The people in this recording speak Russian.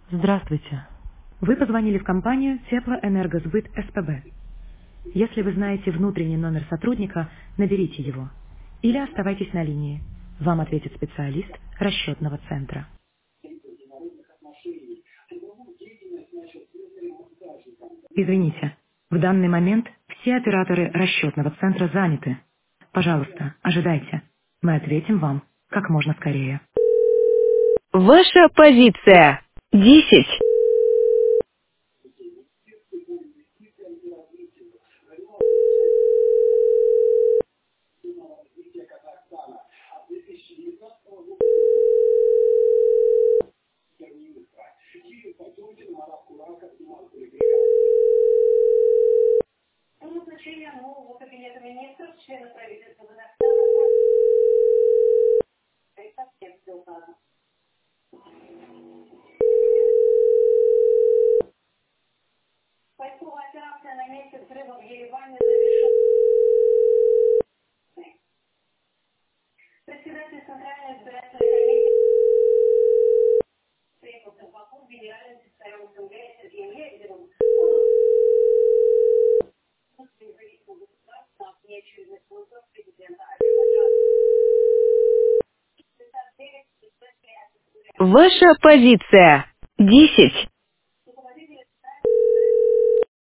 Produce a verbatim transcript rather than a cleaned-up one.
Здравствуйте. Вы позвонили в компанию Теплоэнергосбыт СПБ. Если вы знаете внутренний номер сотрудника, наберите его. Или оставайтесь на линии. Вам ответит специалист расчетного центра. Извините, в данный момент все операторы расчетного центра заняты. Пожалуйста, ожидайте. Мы ответим вам как можно скорее. Ваша позиция. Десять. Ваша позиция. Десять.